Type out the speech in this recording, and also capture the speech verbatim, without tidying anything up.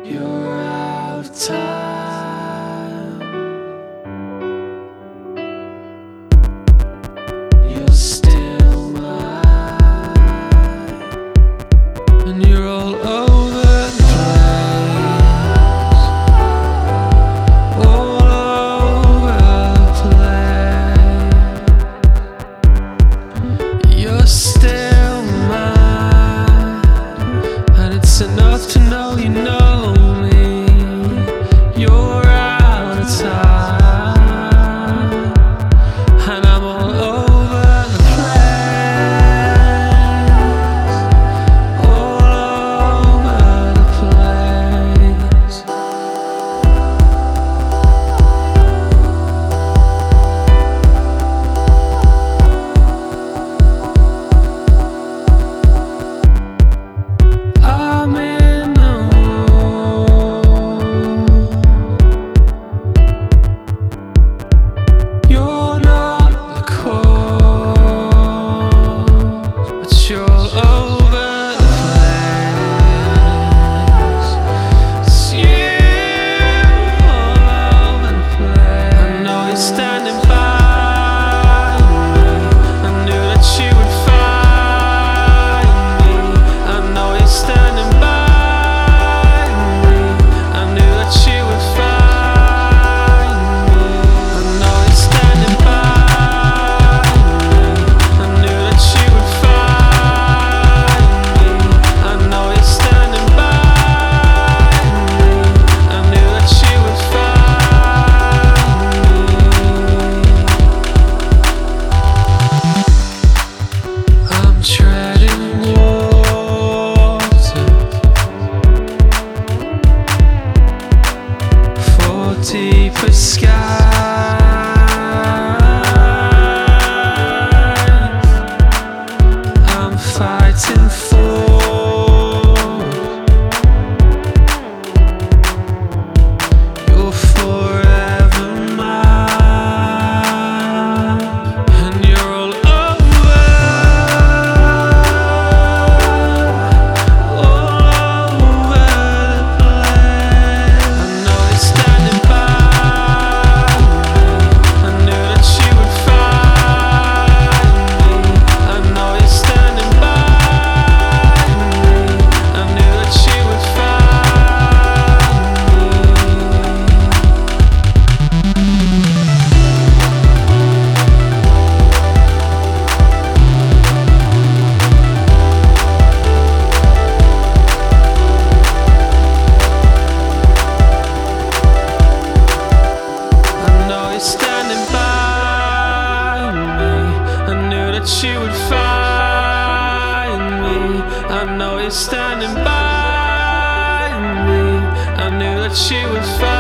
You're out of time. You're still mine, and you're all over the place, all over the place. You're still mine, and it's enough to know you know. You're out of time, and I'm all over the place, all over the place. I'm in the deeper sky. I'm fighting for you're forever mine, and you're all over, all over the place. I know you're standing by. Standing by me, I knew that you would find me. I know you're standing by me, I knew that you would find me.